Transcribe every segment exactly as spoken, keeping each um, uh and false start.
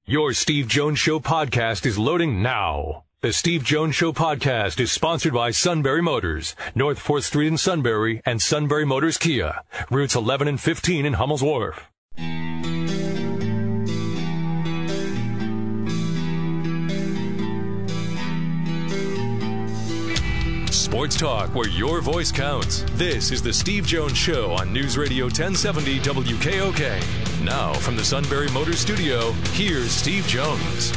Your Steve Jones Show podcast is loading now. The Steve Jones Show podcast is sponsored by Sunbury Motors, North fourth Street in Sunbury, and Sunbury Motors Kia, routes eleven and fifteen in Hummel's Wharf. Sports talk where your voice counts. This is the Steve Jones Show on News Radio ten seventy W K O K. Now from the Sunbury Motors studio, here's Steve Jones.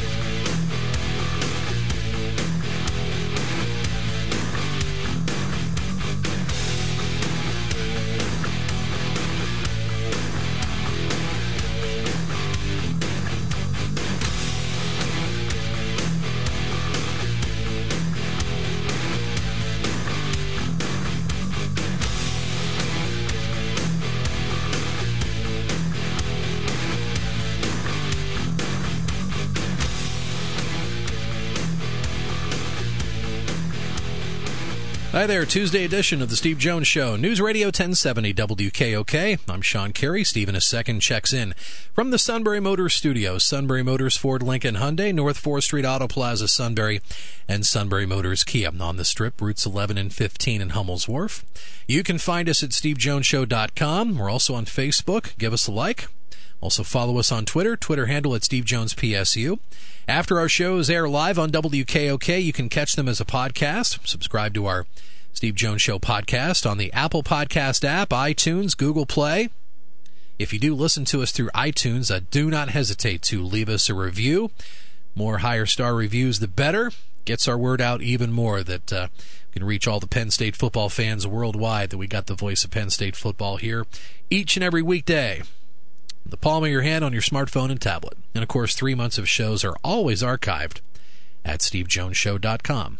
Hi there, Tuesday edition of the Steve Jones Show, News Radio ten seventy W K O K. I'm Sean Carey. Steve in a second checks in from the Sunbury Motors studio. Sunbury Motors, Ford, Lincoln, Hyundai, North fourth Street Auto Plaza, Sunbury, and Sunbury Motors Kia. On the Strip, routes eleven and fifteen in Hummel's Wharf. You can find us at steve jones show dot com. We're also on Facebook. Give us a like. Also follow us on Twitter, Twitter handle at Steve Jones P S U. After our shows air live on W K O K, you can catch them as a podcast. Subscribe to our Steve Jones Show podcast on the Apple Podcast app, iTunes, Google Play. If you do listen to us through iTunes, uh, do not hesitate to leave us a review. More higher star reviews, the better. Gets our word out even more that uh, we can reach all the Penn State football fans worldwide that we got the voice of Penn State football here each and every weekday. The palm of your hand on your smartphone and tablet. And, of course, three months of shows are always archived at steve jones show dot com.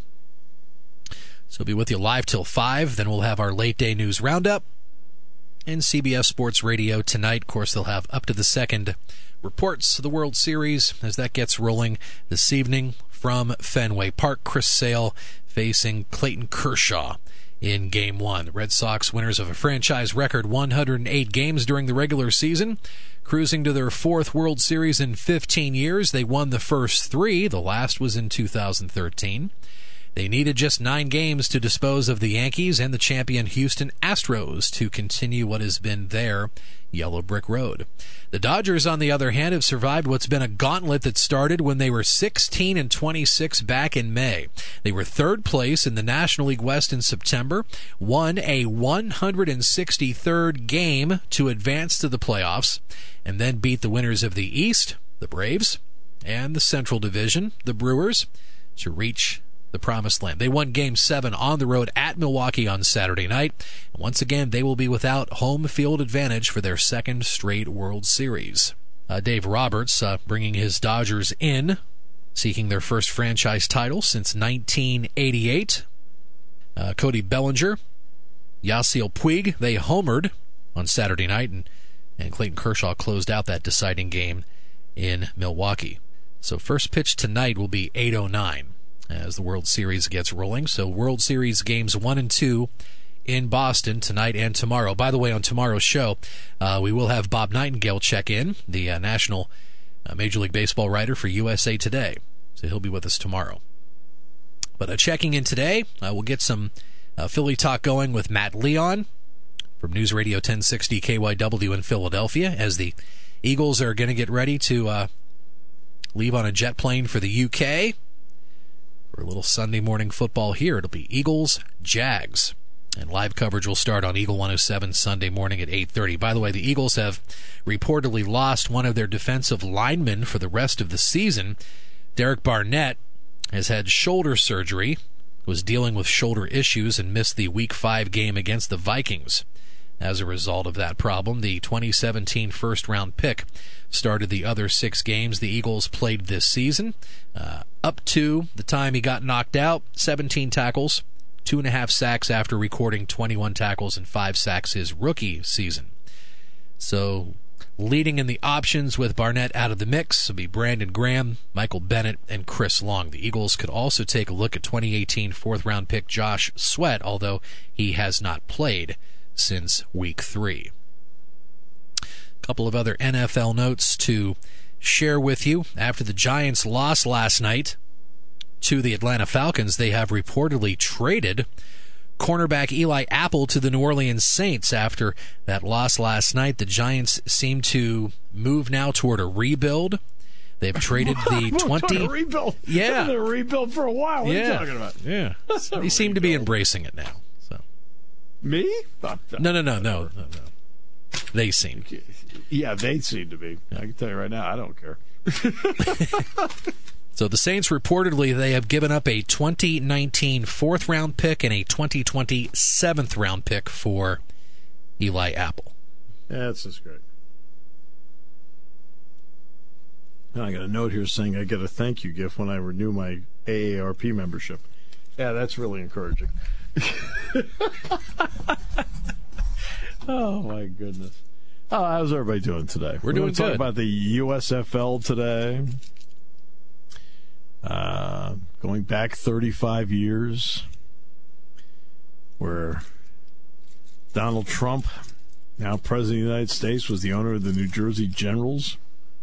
So we'll be with you live till five. Then we'll have our late day news roundup. And C B S Sports Radio tonight. Of course, they'll have up to the second reports of the World Series as that gets rolling this evening from Fenway Park. Chris Sale facing Clayton Kershaw in Game one. The Red Sox, winners of a franchise record one hundred eight games during the regular season, cruising to their fourth World Series in fifteen years. They won the first three. The last was in two thousand thirteen. They needed just nine games to dispose of the Yankees and the champion Houston Astros to continue what has been their yellow brick road. The Dodgers, on the other hand, have survived what's been a gauntlet that started when they were sixteen and twenty-six back in May. They were third place in the National League West in September, won a one hundred sixty-third game to advance to the playoffs, and then beat the winners of the East, the Braves, and the Central Division, the Brewers, to reach the promised land. They won Game seven on the road at Milwaukee on Saturday night. And once again, they will be without home field advantage for their second straight World Series. Uh, Dave Roberts uh, bringing his Dodgers in, seeking their first franchise title since nineteen eighty-eight. Uh, Cody Bellinger, Yasiel Puig, they homered on Saturday night, and, and Clayton Kershaw closed out that deciding game in Milwaukee. So first pitch tonight will be eight oh nine. As the World Series gets rolling. So World Series games one and two in Boston tonight and tomorrow. By the way, on tomorrow's show, uh, we will have Bob Nightingale check in, the uh, national uh, Major League Baseball writer for U S A Today. So he'll be with us tomorrow. But uh, checking in today, uh, we'll get some uh, Philly talk going with Matt Leon from News Radio ten sixty K Y W in Philadelphia, as the Eagles are going to get ready to uh, leave on a jet plane for the U K for a little Sunday morning football here. It'll be Eagles-Jags. And live coverage will start on Eagle one oh seven Sunday morning at eight thirty. By the way, the Eagles have reportedly lost one of their defensive linemen for the rest of the season. Derek Barnett has had shoulder surgery, was dealing with shoulder issues, and missed the Week five game against the Vikings. As a result of that problem, the twenty seventeen first-round pick started the other six games the Eagles played this season. Uh, up to the time he got knocked out, seventeen tackles, two and a half sacks after recording twenty-one tackles and five sacks his rookie season. So leading in the options with Barnett out of the mix will be Brandon Graham, Michael Bennett, and Chris Long. The Eagles could also take a look at twenty eighteen fourth-round pick Josh Sweat, although he has not played since week three. A couple of other N F L notes to share with you. After the Giants lost last night to the Atlanta Falcons, they have reportedly traded cornerback Eli Apple to the New Orleans Saints. After that loss last night, the Giants seem to move now toward a rebuild. They've traded the twenty. rebuild. Yeah, a rebuild for a while. What yeah. are you talking about? Yeah, they seem to be embracing it now. So me? No, no, no, no, no, no. They seem. Yeah, they seem to be. I can tell you right now, I don't care. So the Saints reportedly they have given up a twenty nineteen fourth round pick and a twenty twenty seventh round pick for Eli Apple. Yeah, that's just great. Now I got a note here saying I get a thank you gift when I renew my A A R P membership. Yeah, that's really encouraging. Oh my goodness. Oh, how's everybody doing today? We're, We're doing good. Talk about the U S F L today. Uh, going back thirty-five years, where Donald Trump, now President of the United States, was the owner of the New Jersey Generals.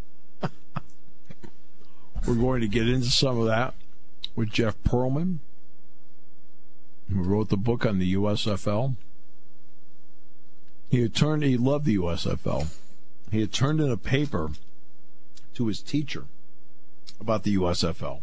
We're going to get into some of that with Jeff Pearlman, who wrote the book on the U S F L. He had turned, he loved the U S F L. He had turned in a paper to his teacher about the U S F L.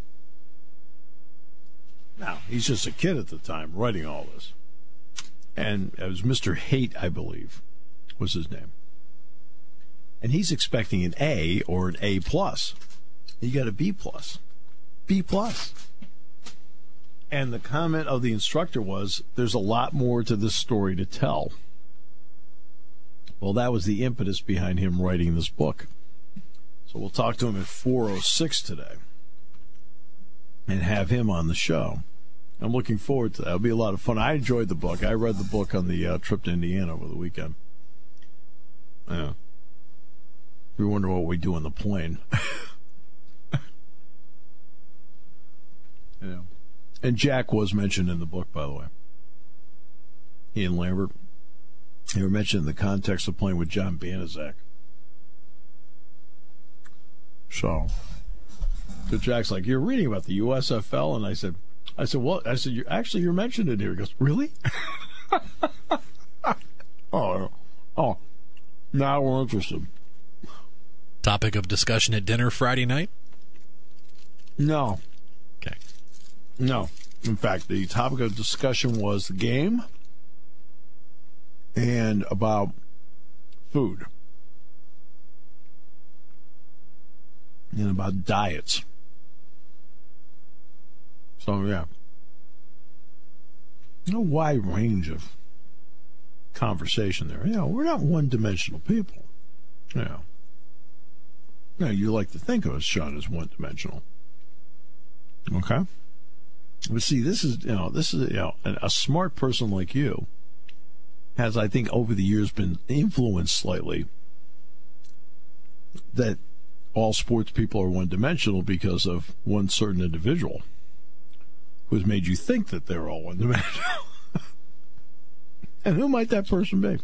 Now, he's just a kid at the time writing all this. And it was Mister Haight, I believe, was his name. And he's expecting an A or an A plus. He got a B plus. B plus. And the comment of the instructor was, there's a lot more to this story to tell. Well, that was the impetus behind him writing this book. So we'll talk to him at four oh six today and have him on the show. I'm looking forward to that. It'll be a lot of fun. I enjoyed the book. I read the book on the uh, trip to Indiana over the weekend. Yeah. We wonder what we do on the plane. Yeah. And Jack was mentioned in the book, by the way. Ian Lambert. They were mentioned in the context of playing with John Banaszak. So, so Jack's like, you're reading about the U S F L? And I said, I said, well, I said, you're, actually, you're mentioned in here. He goes, really? oh, oh, now we're interested. Topic of discussion at dinner Friday night? No. Okay. No. In fact, the topic of discussion was the game and about food and about diets. So, yeah. A wide range of conversation there. You know, we're not one-dimensional people. You know. You know, you like to think of us, Sean, as one-dimensional. Okay? But see, this is, you know, this is, you know, a, a smart person like you has, I think, over the years been influenced slightly that all sports people are one-dimensional because of one certain individual who's made you think that they're all one-dimensional. And who might that person be?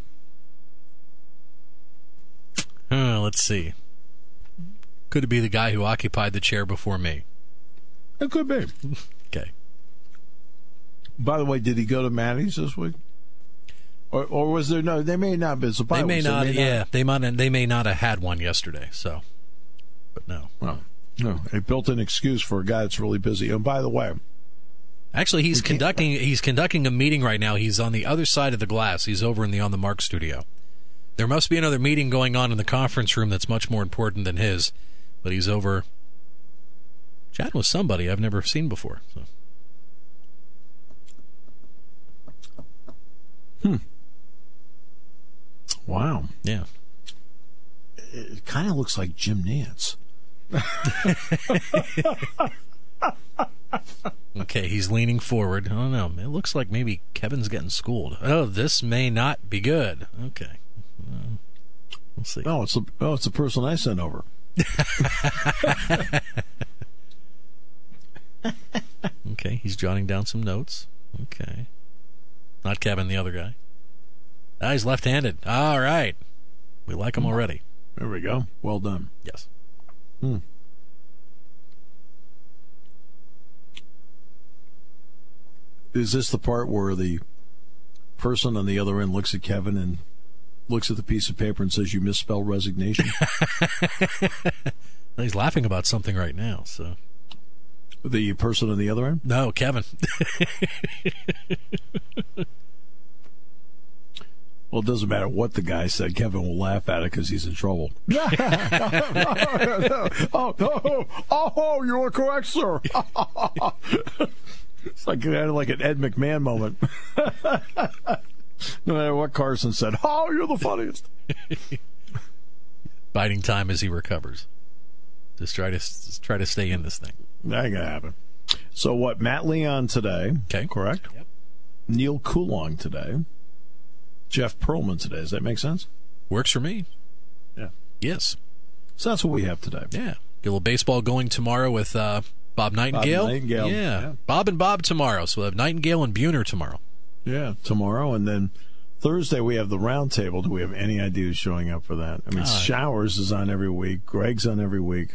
Uh, let's see. Could it be the guy who occupied the chair before me? It could be. Okay. By the way, did he go to Maddie's this week? Or, or was there no? They may not have been. So they may not. They may yeah, not. they might. They may not have had one yesterday. So, but no. Well, no. A built-in excuse for a guy that's really busy. And by the way, actually, he's conducting. He's conducting a meeting right now. He's on the other side of the glass. He's over in the On the Mark studio. There must be another meeting going on in the conference room that's much more important than his. But he's over chatting with somebody I've never seen before. So. Hmm. Wow. Yeah. It kind of looks like Jim Nantz. Okay, he's leaning forward. I don't know. It looks like maybe Kevin's getting schooled. Oh, this may not be good. Okay. Uh, we'll see. Oh, it's the, oh, it's the person I sent over. Okay, he's jotting down some notes. Okay. Not Kevin, the other guy. Ah, he's left-handed. All right. We like him already. There we go. Well done. Yes. Hmm. Is this the part where the person on the other end looks at Kevin and looks at the piece of paper and says, "You misspelled resignation"? He's laughing about something right now. So, the person on the other end? No, Kevin. Well, it doesn't matter what the guy said. Kevin will laugh at it because he's in trouble. oh, oh, oh, you are correct, sir. It's like kind of like an Ed McMahon moment. No matter what Carson said, "Oh, you're the funniest." Biding time as he recovers. Just try to just try to stay in this thing. That ain't gonna happen. So what? Matt Leon today. Okay, correct. Yep. Neil Coulong today. Jeff Pearlman today. Does that make sense? Works for me. Yeah. Yes. So that's what we have today. Yeah. Get a little baseball going tomorrow with uh, Bob Nightingale. Bob Nightingale. Yeah. yeah. Bob and Bob tomorrow. So we'll have Nightingale and Buhner tomorrow. Yeah, tomorrow. And then Thursday we have the round table. Do we have any idea who's showing up for that? I mean, uh, Showers is on every week. Greg's on every week.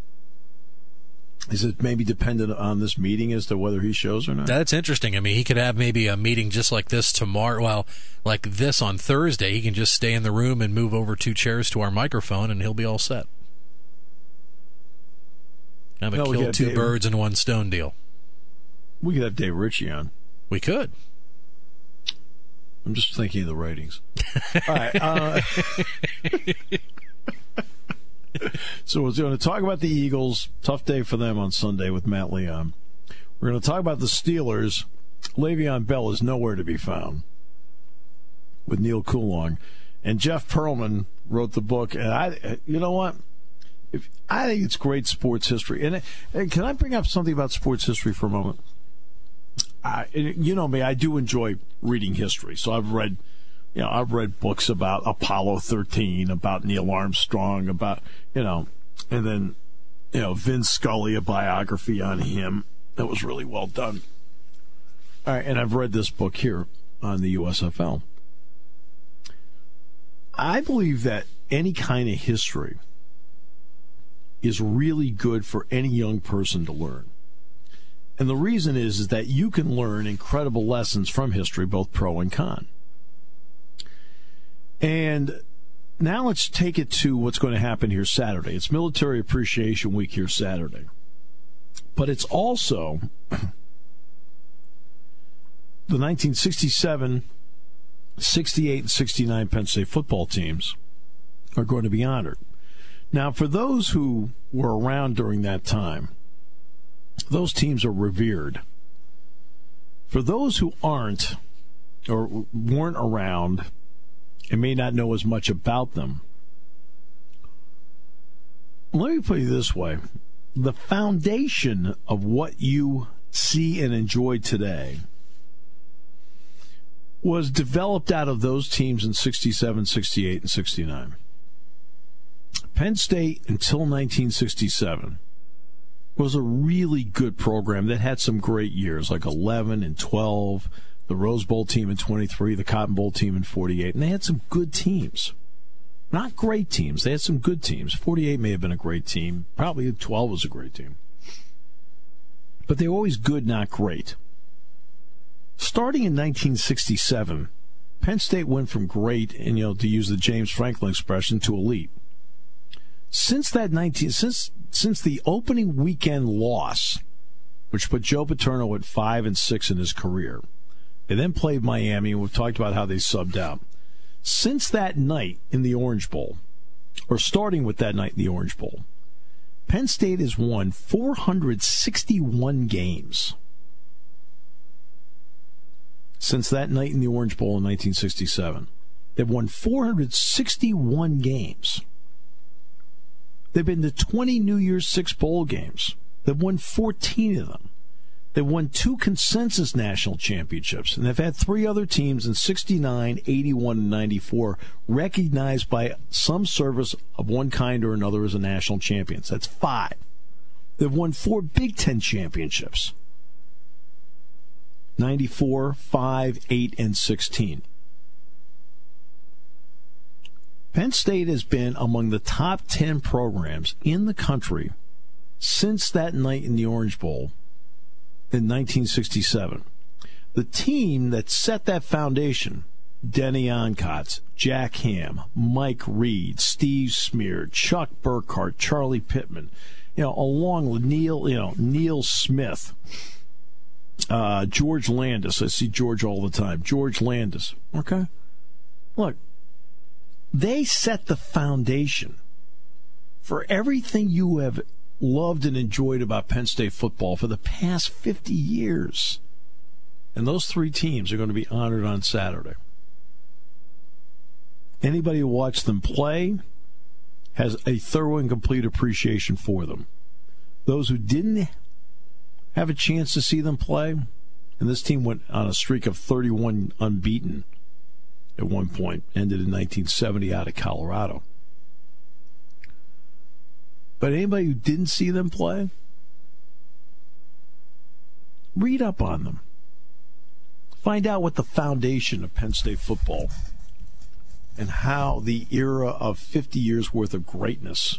Is it maybe dependent on this meeting as to whether he shows or not? That's interesting. I mean, he could have maybe a meeting just like this tomorrow. Well, like this on Thursday. He can just stay in the room and move over two chairs to our microphone, and he'll be all set. Have a no, kill two Dave, birds in one stone deal. We could have Dave Ritchie on. We could. I'm just thinking of the ratings. All right. Uh, so we're going to talk about the Eagles. Tough day for them on Sunday with Matt Leon. We're going to talk about the Steelers. Le'Veon Bell is nowhere to be found with Neil Coulong. And Jeff Pearlman wrote the book. And I, you know what? If, I think it's great sports history. And, and can I bring up something about sports history for a moment? I, you know me, I do enjoy reading history. So I've read, you know, I've read books about Apollo thirteen, about Neil Armstrong, about, you know, and then, you know, Vin Scully, a biography on him that was really well done. All right, and I've read this book here on the U S F L. I believe that any kind of history is really good for any young person to learn. And the reason is, is that you can learn incredible lessons from history, both pro and con. And now let's take it to what's going to happen here Saturday. It's Military Appreciation Week here Saturday. But it's also the nineteen sixty-seven, sixty-eight, and sixty-nine Penn State football teams are going to be honored. Now, for those who were around during that time, those teams are revered. For those who aren't or weren't around and may not know as much about them, let me put it this way. The foundation of what you see and enjoy today was developed out of those teams in sixty-seven, sixty-eight, and sixty-nine. Penn State, until nineteen sixty-seven, was a really good program that had some great years, like eleven and twelve, the Rose Bowl team in twenty-three, the Cotton Bowl team in forty-eight, and they had some good teams. Not great teams. They had some good teams. forty-eight may have been a great team. Probably twelve was a great team. But they were always good, not great. Starting in nineteen sixty-seven, Penn State went from great, and you know, to use the James Franklin expression, to elite. Since that nineteen since since the opening weekend loss, which put Joe Paterno at five and six in his career, they then played Miami, and we've talked about how they subbed out. Since that night in the Orange Bowl, or starting with that night in the Orange Bowl, Penn State has won four hundred sixty-one games. Since that night in the Orange Bowl in nineteen sixty-seven, they've won four hundred sixty-one games. They've been to twenty New Year's Six bowl games. They've won fourteen of them. They've won two consensus national championships, and they've had three other teams in sixty-nine, eighty-one, and ninety-four recognized by some service of one kind or another as a national champions. That's five. They've won four Big Ten championships. ninety-four, five, eight, and sixteen. Penn State has been among the top ten programs in the country since that night in the Orange Bowl in nineteen sixty-seven. The team that set that foundation, Denny Onkotz, Jack Ham, Mike Reed, Steve Smear, Chuck Burkhart, Charlie Pittman, you know, along with Neil, you know, Neil Smith, uh, George Landis. I see George all the time. George Landis. Okay? Look, they set the foundation for everything you have loved and enjoyed about Penn State football for the past fifty years. And those three teams are going to be honored on Saturday. Anybody who watched them play has a thorough and complete appreciation for them. Those who didn't have a chance to see them play, and this team went on a streak of thirty-one unbeaten at one point, ended in nineteen seventy out of Colorado. But anybody who didn't see them play, read up on them. Find out what the foundation of Penn State football and how the era of fifty years worth of greatness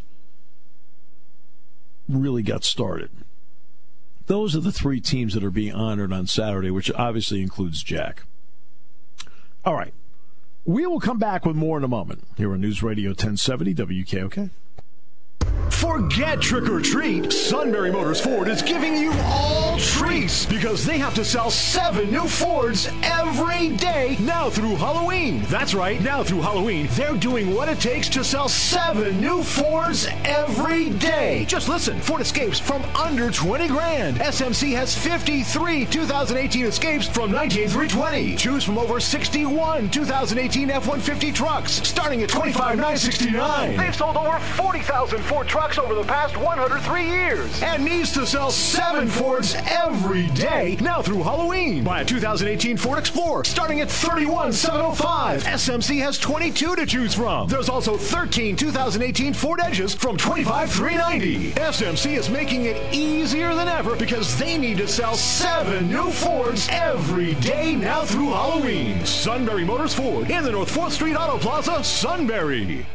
really got started. Those are the three teams that are being honored on Saturday, which obviously includes Jack. All right. We will come back with more in a moment here on News Radio ten seventy W K O K. Forget trick or treat. Sunbury Motors Ford is giving you all treats because they have to sell seven new Fords every day now through Halloween. That's right, now through Halloween, they're doing what it takes to sell seven new Fords every day. Just listen, Ford Escapes from under twenty grand. S M C has fifty-three two thousand eighteen Escapes from nineteen through twenty. Choose from over sixty-one two thousand eighteen F one fifty trucks starting at twenty-five thousand nine hundred sixty-nine. They've sold over forty thousand Ford trucks over the past one hundred three years and needs to sell seven Fords every day now through Halloween. Buy a two thousand eighteen Ford Explorer starting at thirty-one thousand seven hundred five. S M C has twenty-two to choose from. There's also thirteen two thousand eighteen Ford Edges from twenty-five thousand three hundred ninety. S M C is making it easier than ever because they need to sell seven new Fords every day now through Halloween. Sunbury Motors Ford in the North fourth Street Auto Plaza, Sunbury.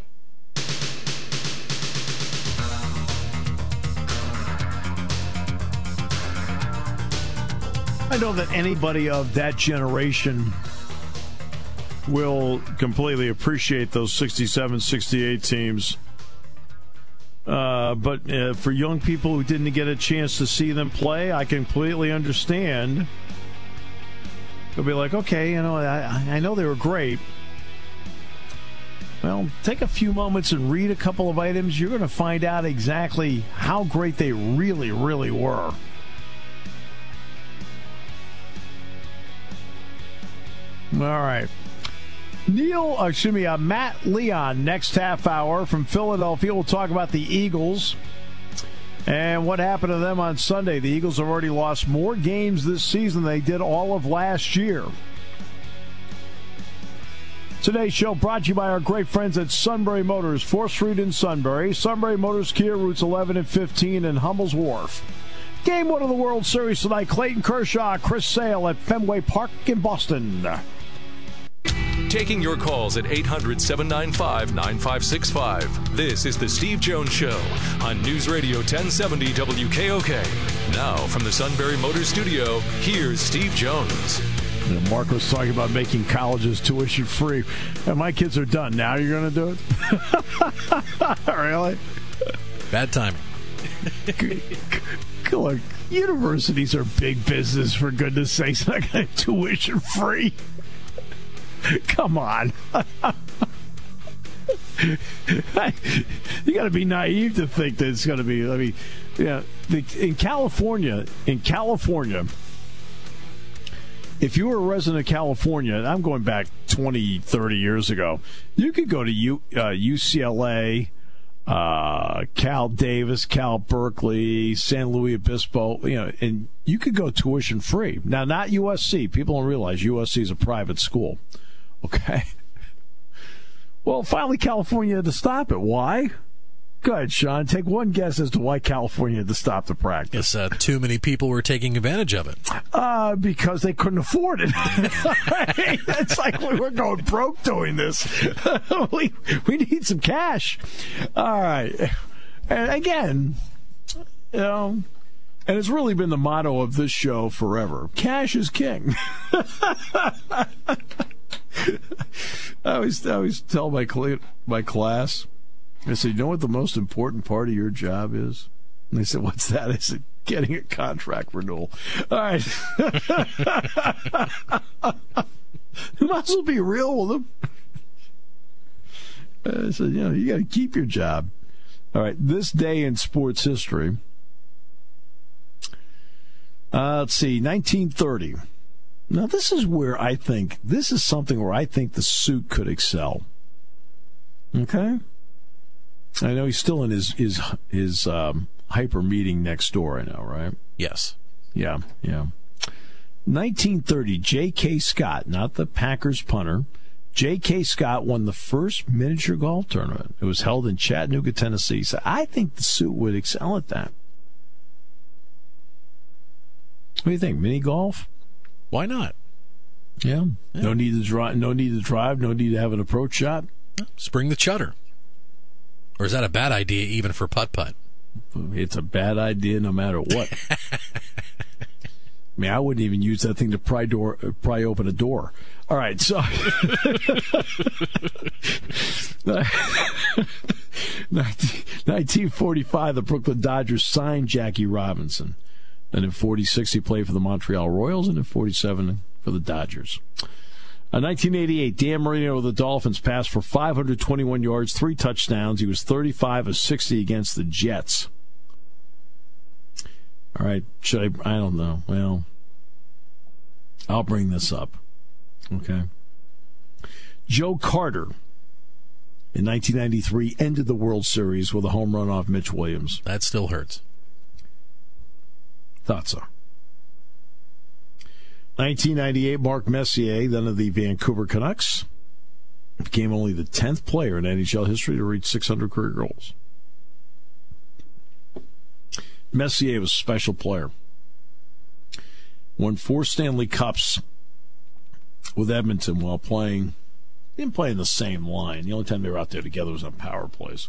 I know that anybody of that generation will completely appreciate those sixty-seven, sixty-eight teams. Uh, but uh, for young people who didn't get a chance to see them play, I completely understand. They'll be like, okay, you know, I, I know they were great. Well, take a few moments and read a couple of items. You're going to find out exactly how great they really, really were. All right. Neil, uh, excuse me, uh, Matt Leon, next half hour from Philadelphia. We'll talk about the Eagles and what happened to them on Sunday. The Eagles have already lost more games this season than they did all of last year. Today's show brought to you by our great friends at Sunbury Motors, fourth Street in Sunbury. Sunbury Motors Kia, routes eleven and fifteen in Hummel's Wharf. Game one of the World Series tonight, Clayton Kershaw, Chris Sale at Fenway Park in Boston. Taking your calls at eight hundred, seven nine five, nine five six five. This is the Steve Jones Show on News Radio ten seventy W K O K. Now from the Sunbury Motors Studio, here's Steve Jones. And Mark was talking about making colleges tuition free. And my kids are done. Now you're going to do it? Really? Bad timing. Look, universities are big business, for goodness sakes. Not going to tuition free. Come on. You got to be naive to think that it's going to be. I mean, yeah, the, in California, in California, if you were a resident of California, and I'm going back twenty, thirty years ago, you could go to U, uh, U C L A, uh, Cal Davis, Cal Berkeley, San Luis Obispo, you know, and you could go tuition free. Now, not U S C. People don't realize U S C is a private school. Okay. Well, finally, California had to stop it. Why? Go ahead, Sean. Take one guess as to why California had to stop the practice. Yes, uh, too many people were taking advantage of it. Uh, because they couldn't afford it. It's like we were going broke doing this. we, we need some cash. All right. And again, you know, and it's really been the motto of this show forever. Cash is king. I always, I always tell my, my class, I said, you know what the most important part of your job is? And they said, what's that? I said, getting a contract renewal. All right. You might as well be real with them. I said, you know, you got to keep your job. All right. This day in sports history. Uh, let's see, nineteen thirty. Now, this is where I think, this is something where I think the suit could excel. Okay? I know he's still in his his his um, hyper meeting next door. I know, right? Yes. Yeah, yeah. nineteen thirty, J K. Scott, not the Packers punter. J K. Scott won the first miniature golf tournament. It was held in Chattanooga, Tennessee. So I think the suit would excel at that. What do you think? Mini golf? Why not? Yeah. yeah. No need to drive. No need to drive. No need to have an approach shot. Spring the chutter. Or is that a bad idea even for putt-putt? It's a bad idea no matter what. I mean, I wouldn't even use that thing to pry door, pry open a door. All right, so nineteen forty-five, the Brooklyn Dodgers signed Jackie Robinson, and in forty-six he played for the Montreal Royals, and in forty-seven for the Dodgers. In nineteen eighty-eight, Dan Marino of the Dolphins passed for five hundred twenty-one yards, three touchdowns. He was thirty-five of sixty against the Jets. All right, should I? I don't know. Well, I'll bring this up. Okay. Joe Carter, in nineteen ninety-three, ended the World Series with a home run off Mitch Williams. That still hurts. Thought so. nineteen ninety-eight, Mark Messier, then of the Vancouver Canucks, became only the tenth player in N H L history to reach six hundred career goals. Messier was a special player. Won four Stanley Cups with Edmonton while playing. He didn't play in the same line. The only time they were out there together was on power plays.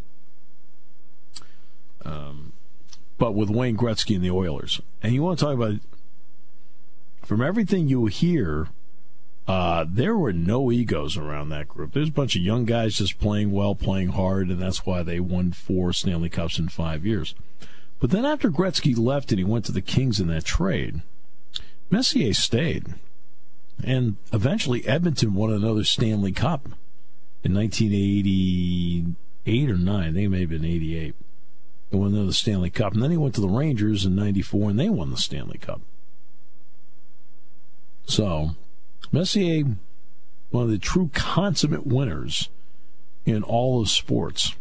Um, but with Wayne Gretzky and the Oilers. And you want to talk about, from everything you hear, uh, there were no egos around that group. There's a bunch of young guys just playing well, playing hard, and that's why they won four Stanley Cups in five years. But then after Gretzky left and he went to the Kings in that trade, Messier stayed. And eventually Edmonton won another Stanley Cup in nineteen eighty-eight or nine. I think it may have been eighty-eight. They won another Stanley Cup. And then he went to the Rangers in ninety-four, and they won the Stanley Cup. So, Messier, one of the true consummate winners in all of sports.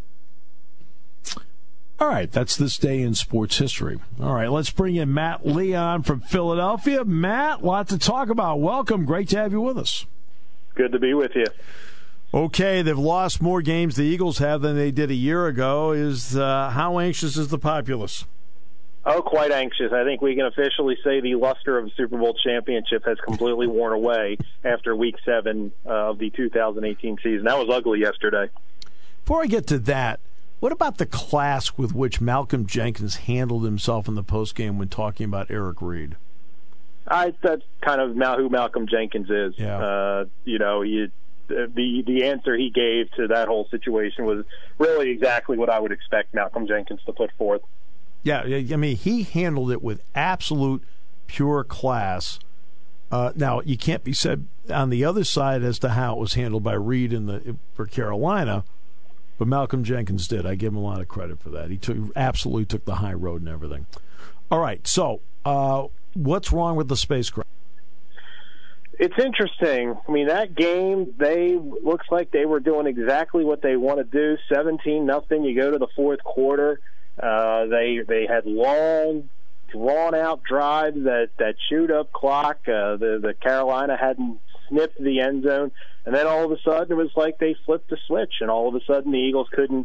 All right, that's this day in sports history. All right, let's bring in Matt Leon from Philadelphia. Matt, lot to talk about. Welcome. Great to have you with us. Good to be with you. Okay, they've lost more games, the Eagles have, than they did a year ago. Is uh, how anxious is the populace? Oh, quite anxious. I think we can officially say the luster of the Super Bowl championship has completely worn away after Week seven uh, of the two thousand eighteen season. That was ugly yesterday. Before I get to that, what about the class with which Malcolm Jenkins handled himself in the postgame when talking about Eric Reid? I that's kind of now who Malcolm Jenkins is. Yeah. Uh, you know, he, the the answer he gave to that whole situation was really exactly what I would expect Malcolm Jenkins to put forth. Yeah, I mean, he handled it with absolute pure class. Uh, now, you can't be said on the other side as to how it was handled by Reid in the for Carolina, but Malcolm Jenkins did. I give him a lot of credit for that. He took absolutely took the high road and everything. All right, so uh, what's wrong with the spacecraft? It's interesting. I mean, that game, they looks like they were doing exactly what they want to do. seventeen nothing. You go to the fourth quarter. Uh, they they had long, drawn-out drives that, that chewed up clock. Uh, the, the Carolina hadn't snipped the end zone. And then all of a sudden, it was like they flipped the switch, and all of a sudden the Eagles couldn't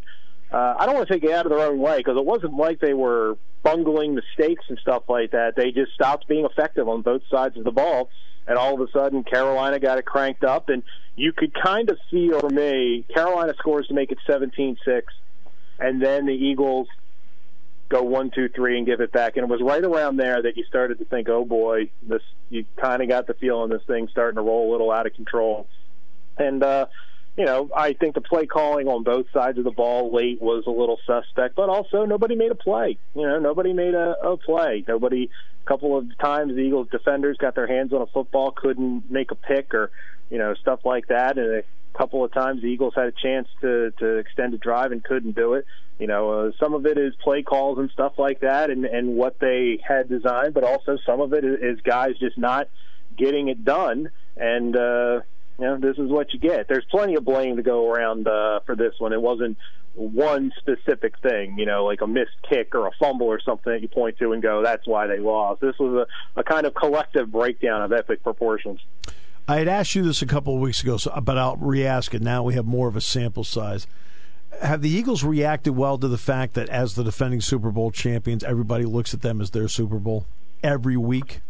uh, I don't want to say get out of their own way, because it wasn't like they were bungling mistakes and stuff like that. They just stopped being effective on both sides of the ball, and all of a sudden Carolina got it cranked up, and you could kind of feel, for me, Carolina scores to make it seventeen six, and then the Eagles go one, two, three, and give it back. And it was right around there that you started to think, oh boy, this, you kind of got the feeling this thing's starting to roll a little out of control. And, uh, you know, I think the play calling on both sides of the ball late was a little suspect, but also nobody made a play. You know, nobody made a, a play. Nobody, a couple of times the Eagles defenders got their hands on a football, couldn't make a pick or, you know, stuff like that. And a couple of times the Eagles had a chance to, to extend a drive and couldn't do it. You know, uh, some of it is play calls and stuff like that and, and what they had designed, but also some of it is, is guys just not getting it done. And, uh, you know, this is what you get. There's plenty of blame to go around uh, for this one. It wasn't one specific thing, you know, like a missed kick or a fumble or something that you point to and go, that's why they lost. This was a, a kind of collective breakdown of epic proportions. I had asked you this a couple of weeks ago, so, but I'll re-ask it now. We have more of a sample size. Have the Eagles reacted well to the fact that as the defending Super Bowl champions, everybody looks at them as their Super Bowl every week?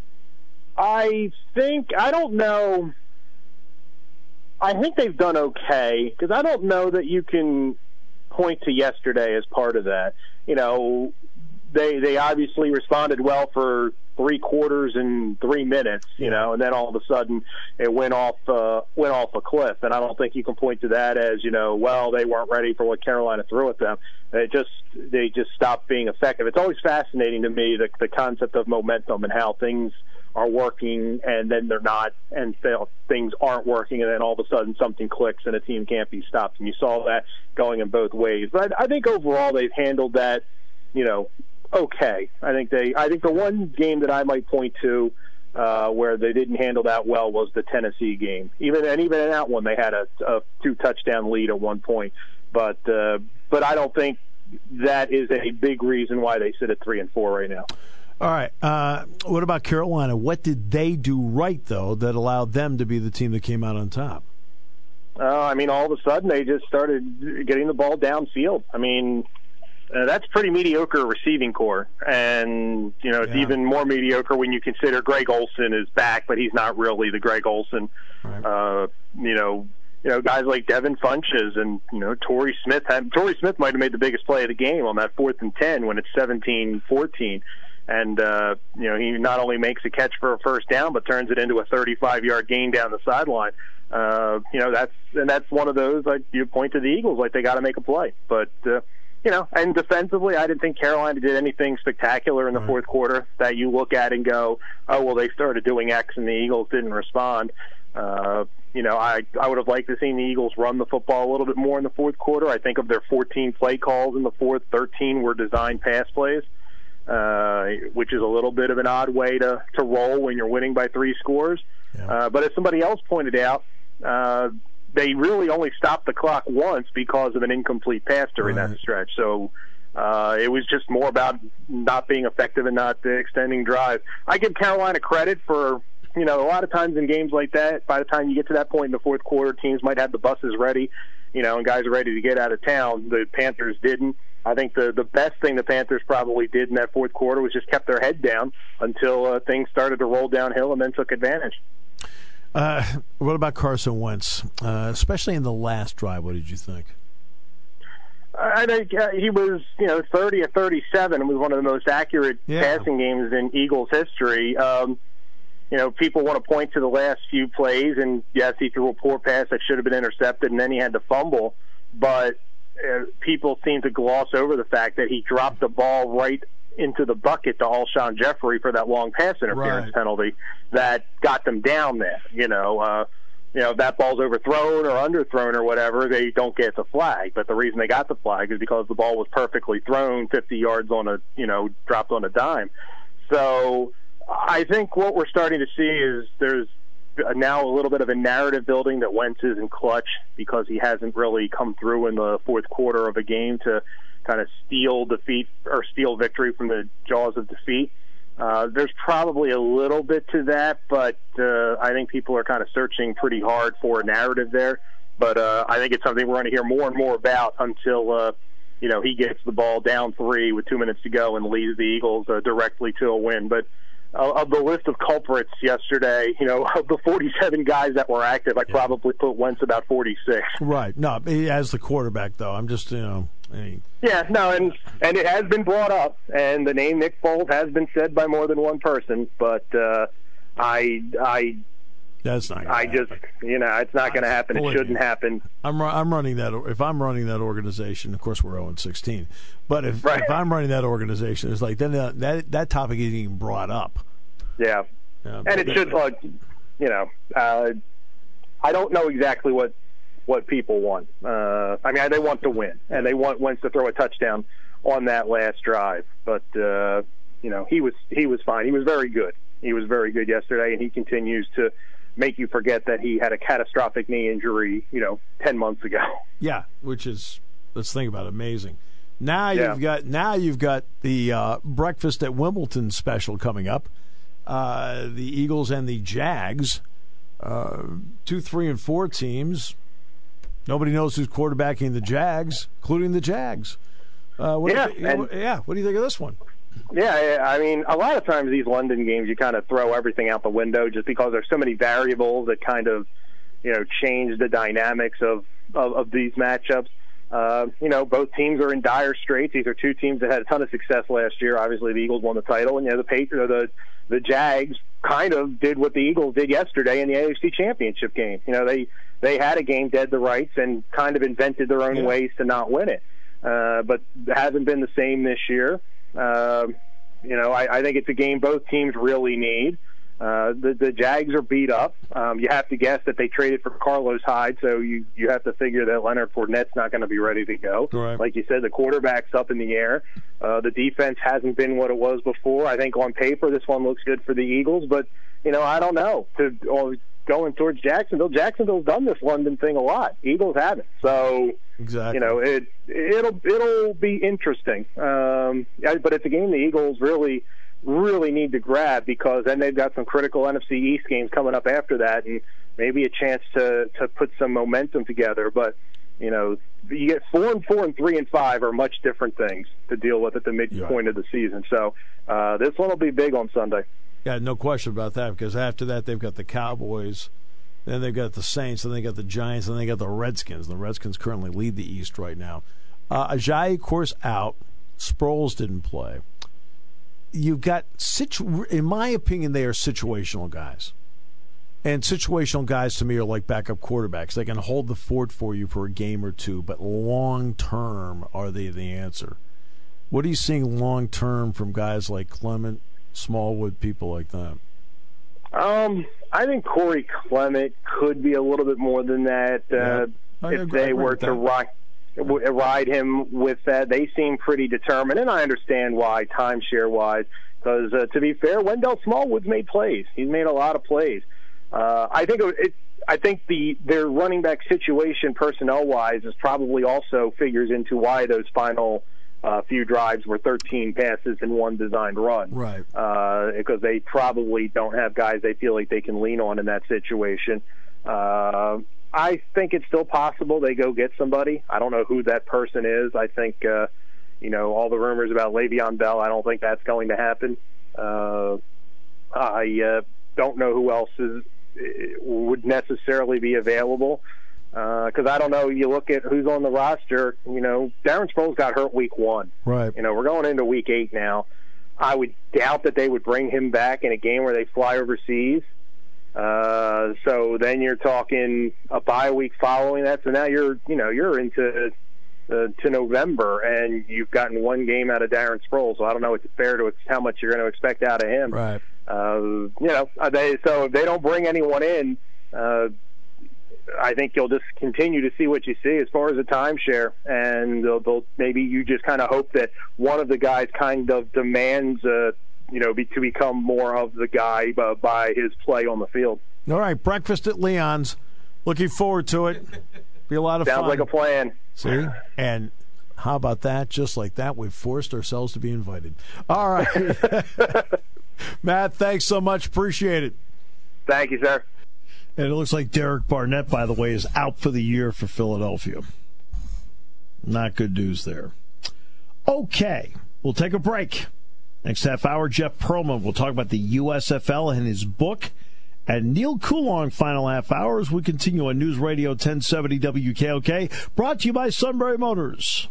I think, I don't know. I think they've done okay, because I don't know that you can point to yesterday as part of that. You know, they they obviously responded well for three quarters and three minutes, you know, and then all of a sudden it went off uh, went off a cliff. And I don't think you can point to that as, you know, well, they weren't ready for what Carolina threw at them. They just they just stopped being effective. It's always fascinating to me, the, the concept of momentum and how things are working and then they're not, and things aren't working, and then all of a sudden something clicks and a team can't be stopped. And you saw that going in both ways. But I, I think overall they've handled that, you know, okay. I think they. I think the one game that I might point to uh, where they didn't handle that well was the Tennessee game. Even and even in that one, they had a, a two touchdown lead at one point. But uh, but I don't think that is a big reason why they sit at three and four right now. All right. Uh, what about Carolina? What did they do right, though, that allowed them to be the team that came out on top? Uh, I mean, all of a sudden they just started getting the ball downfield. I mean, uh, that's pretty mediocre receiving core. And, you know, it's yeah. even more mediocre when you consider Greg Olsen is back, but he's not really the Greg Olsen. Right. Uh, you know, you know, guys like Devin Funches and, you know, Torrey Smith. Had, Torrey Smith might have made the biggest play of the game on that fourth and ten when it's seventeen fourteen. And, uh, you know, he not only makes a catch for a first down, but turns it into a thirty-five-yard gain down the sideline. Uh, you know, that's and that's one of those, like you point to the Eagles, like they got to make a play. But, uh, you know, and defensively, I didn't think Carolina did anything spectacular in the fourth quarter that you look at and go, oh, well, they started doing X and the Eagles didn't respond. Uh, you know, I, I would have liked to see the Eagles run the football a little bit more in the fourth quarter. I think of their fourteen play calls in the fourth, thirteen were designed pass plays. Uh, which is a little bit of an odd way to, to roll when you're winning by three scores. Yeah. Uh, but as somebody else pointed out, uh, they really only stopped the clock once because of an incomplete pass during right. that stretch. So uh, it was just more about not being effective and not uh, extending drive. I give Carolina credit for, you know, a lot of times in games like that, by the time you get to that point in the fourth quarter, teams might have the buses ready, you know, and guys are ready to get out of town. The Panthers didn't. I think the, the best thing the Panthers probably did in that fourth quarter was just kept their head down until uh, things started to roll downhill and then took advantage. Uh, what about Carson Wentz, uh, especially in the last drive? What did you think? I think uh, he was, you know, thirty or thirty-seven. It was one of the most accurate yeah. passing games in Eagles history. Um, you know, people want to point to the last few plays, and yes, he threw a poor pass that should have been intercepted, and then he had to fumble. But uh, people seem to gloss over the fact that he dropped the ball right into the bucket to Alshon Jeffrey for that long pass interference right. penalty that got them down there. You know, uh, you know, if that ball's overthrown or underthrown or whatever, they don't get the flag. But the reason they got the flag is because the ball was perfectly thrown fifty yards on a, you know, dropped on a dime. So I think what we're starting to see is there's now a little bit of a narrative building that Wentz isn't clutch because he hasn't really come through in the fourth quarter of a game to kind of steal defeat or steal victory from the jaws of defeat. Uh, there's probably a little bit to that, but uh, I think people are kind of searching pretty hard for a narrative there. But uh, I think it's something we're going to hear more and more about until uh, you know, he gets the ball down three with two minutes to go and leads the Eagles uh, directly to a win. But uh, of the list of culprits yesterday, you know, of the forty-seven guys that were active, I probably put Wentz about forty-six. Right. No, he has the quarterback, though. I'm just, you know. I mean. Yeah, no, and, and it has been brought up, and the name Nick Foles has been said by more than one person, but uh, I, I, That's not. I happen. just, you know, it's not going to happen. It shouldn't you. happen. I'm I'm running that. If I'm running that organization, of course we're oh and sixteen. But if, right. if I'm running that organization, it's like then that that, that topic isn't even brought up. Yeah, yeah and it should. Uh, you know, uh, I don't know exactly what what people want. Uh, I mean, they want to win, and they want Wentz to throw a touchdown on that last drive. But uh, you know, he was he was fine. He was very good. He was very good yesterday, and he continues to make you forget that he had a catastrophic knee injury, you know, ten months ago. Yeah, which is, let's think about it, amazing. Now yeah. you've got now you've got the uh, breakfast at Wimbledon special coming up. Uh, the Eagles and the Jags, uh, two, three, and four teams. Nobody knows who's quarterbacking the Jags, including the Jags. Uh, what yeah, do you, and, yeah. What do you think of this one? Yeah, I mean, a lot of times these London games, you kind of throw everything out the window just because there's so many variables that kind of, you know, change the dynamics of, of, of these matchups. Uh, you know, both teams are in dire straits. These are two teams that had a ton of success last year. Obviously, the Eagles won the title, and, you know, the Patriots, the, the Jags kind of did what the Eagles did yesterday in the A F C Championship game. You know, they, they had a game dead to rights and kind of invented their own yeah. ways to not win it. Uh, but it hasn't been the same this year. Uh, you know, I, I think it's a game both teams really need. Uh, the, the Jags are beat up. Um, you have to guess that they traded for Carlos Hyde, so you, you have to figure that Leonard Fournette's not going to be ready to go. Right. Like you said, the quarterback's up in the air. Uh, the defense hasn't been what it was before. I think on paper this one looks good for the Eagles, but, you know, I don't know. To, or going towards Jacksonville, Jacksonville's done this London thing a lot. Eagles haven't. So, exactly. you know, it, it'll it'll be interesting. Um, but it's a game the Eagles really, really need to grab because then they've got some critical N F C East games coming up after that and maybe a chance to, to put some momentum together. But, you know, you get four and four and three and five are much different things to deal with at the midpoint yeah. of the season. So uh, this one will be big on Sunday. Yeah, no question about that because after that they've got the Cowboys, then they've got the Saints, then they got the Giants, then they got the Redskins. The Redskins currently lead the East right now. Uh, Ajayi, of course, out. Sproles didn't play. You've got, situ- in my opinion, they are situational guys. And situational guys to me are like backup quarterbacks. They can hold the fort for you for a game or two, but long term, are they the answer? What are you seeing long term from guys like Clement, Smallwood, people like that? Um, I think Corey Clement could be a little bit more than that. Uh, yeah. if they were to ride, ride him with that, they seem pretty determined, and I understand why, timeshare-wise, because uh, to be fair, Wendell Smallwood's made plays. He's made a lot of plays. Uh, I think it. I think the their running back situation, personnel-wise, is probably also figures into why those final uh, few drives were thirteen passes and one designed run. Right. Uh, because they probably don't have guys they feel like they can lean on in that situation. Uh, I think it's still possible they go get somebody. I don't know who that person is. I think, uh, you know, all the rumors about Le'Veon Bell, I don't think that's going to happen. Uh, I uh, don't know who else is would necessarily be available because uh, I don't know. You look at who's on the roster. You know, Darren Sproles got hurt week one. Right. You know, we're going into week eight now. I would doubt that they would bring him back in a game where they fly overseas. Uh, so then you're talking a bye week following that. So now you're, you know, you're into uh, to November, and you've gotten one game out of Darren Sproles. So I don't know if it's fair to how much you're going to expect out of him. Right. Uh, you know, they so if they don't bring anyone in, uh, I think you'll just continue to see what you see as far as a timeshare, and they'll, they'll, maybe you just kind of hope that one of the guys kind of demands, uh, you know, be, to become more of the guy uh, by his play on the field. All right, breakfast at Leon's. Looking forward to it. Be a lot of Sounds fun. Sounds like a plan. See? And how about that? Just like that, we've forced ourselves to be invited. All right. Matt, thanks so much. Appreciate it. Thank you, sir. And it looks like Derek Barnett, by the way, is out for the year for Philadelphia. Not good news there. Okay, we'll take a break. Next half hour, Jeff Pearlman will talk about the U S F L and his book. And Neil Coulong, final half hour, as we continue on News Radio ten seventy W K O K, brought to you by Sunbury Motors.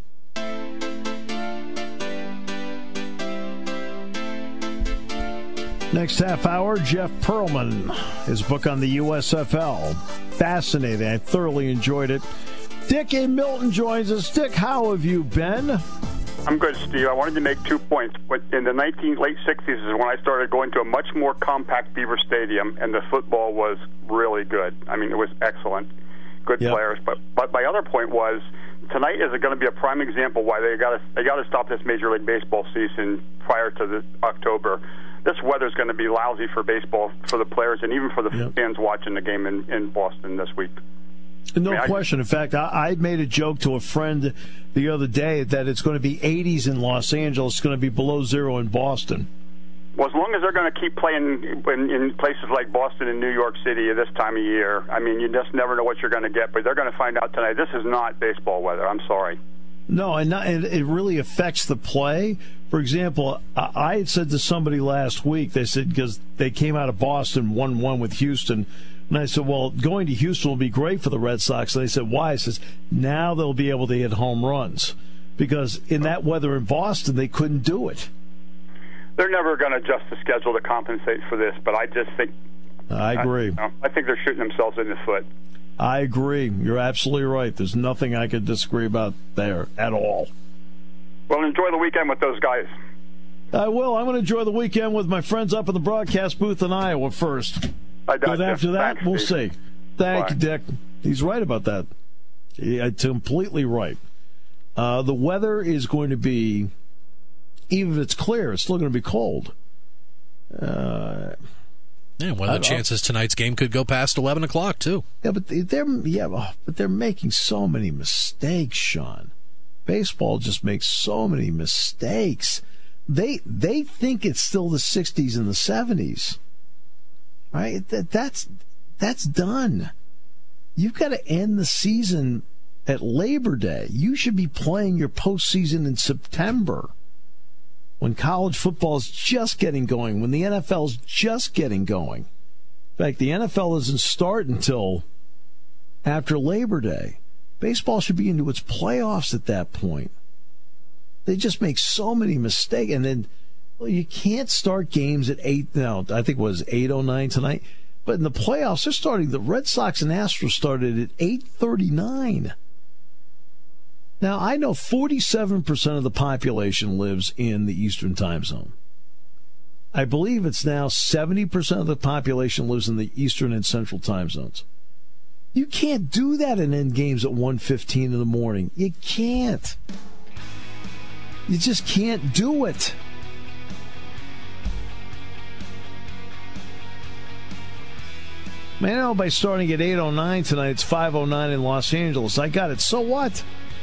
Next half hour, Jeff Pearlman, his book on the U S F L. Fascinating. I thoroughly enjoyed it. Dick in Milton joins us. Dick, how have you been? I'm good, Steve. I wanted to make two points. In the nineteen late sixties is when I started going to a much more compact Beaver Stadium, and the football was really good. I mean, it was excellent. Good yep. players. But but my other point was, tonight is going to be a prime example why they got to they got to stop this Major League Baseball season prior to the October. This weather's going to be lousy for baseball, for the players, and even for the yep. fans watching the game in, in Boston this week. No I mean, question. I, in fact, I, I made a joke to a friend the other day that it's going to be eighties in Los Angeles. It's going to be below zero in Boston. Well, as long as they're going to keep playing in, in places like Boston and New York City this time of year, I mean, you just never know what you're going to get. But they're going to find out tonight. This is not baseball weather. I'm sorry. No, and, not, and it really affects the play. For example, I had said to somebody last week, they said, because they came out of Boston one one with Houston, and I said, well, going to Houston will be great for the Red Sox. And they said, why? I says, now they'll be able to hit home runs. Because in that weather in Boston, they couldn't do it. They're never going to adjust the schedule to compensate for this, but I just think... I agree. I, I think they're shooting themselves in the foot. I agree. You're absolutely right. There's nothing I could disagree about there at all. Well, enjoy the weekend with those guys. I will. I'm going to enjoy the weekend with my friends up in the broadcast booth in Iowa first. I got But after that, Thanks, we'll Steve. see. Thank Bye. you, Dick. He's right about that. He's completely right. Uh, the weather is going to be, even if it's clear, it's still going to be cold. Uh, yeah, one of the chances tonight's game could go past eleven o'clock, too. Yeah, but they're yeah, but they're making so many mistakes, Sean. Baseball just makes so many mistakes. They they think it's still the sixties and the seventies. Right? That that's that's done. You've got to end the season at Labor Day. You should be playing your postseason in September, when college football is just getting going, when the N F L is just getting going. In fact, the N F L doesn't start until after Labor Day. Baseball should be into its playoffs at that point. They just make so many mistakes. And then, well, you can't start games at eight. No, I think it was eight oh nine tonight. But in the playoffs, they're starting. The Red Sox and Astros started at eight thirty-nine. Now, I know forty-seven percent of the population lives in the Eastern time zone. I believe it's now seventy percent of the population lives in the Eastern and Central time zones. You can't do that and end games at one fifteen in the morning. You can't. You just can't do it. Man, I know by starting at eight oh nine tonight, it's five oh nine in Los Angeles. I got it. So what?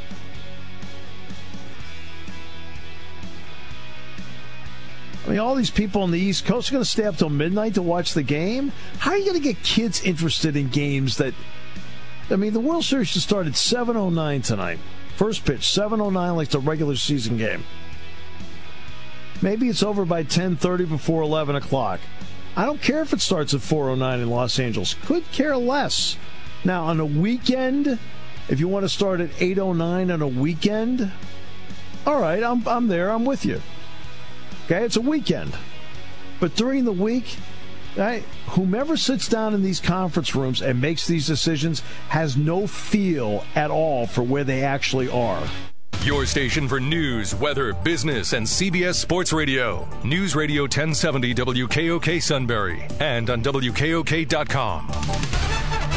I mean, all these people on the East Coast are going to stay up till midnight to watch the game? How are you going to get kids interested in games that... I mean, the World Series should start at seven oh nine tonight. First pitch, seven oh nine like the regular season game. Maybe it's over by ten thirty before eleven o'clock. I don't care if it starts at four oh nine in Los Angeles. Could care less. Now, on a weekend, if you want to start at eight oh nine on a weekend, all right, I'm I'm there. I'm with you. Okay, it's a weekend. But during the week, right, whomever sits down in these conference rooms and makes these decisions has no feel at all for where they actually are. Your station for news, weather, business, and C B S Sports Radio. News Radio ten seventy W K O K Sunbury and on W K O K dot com.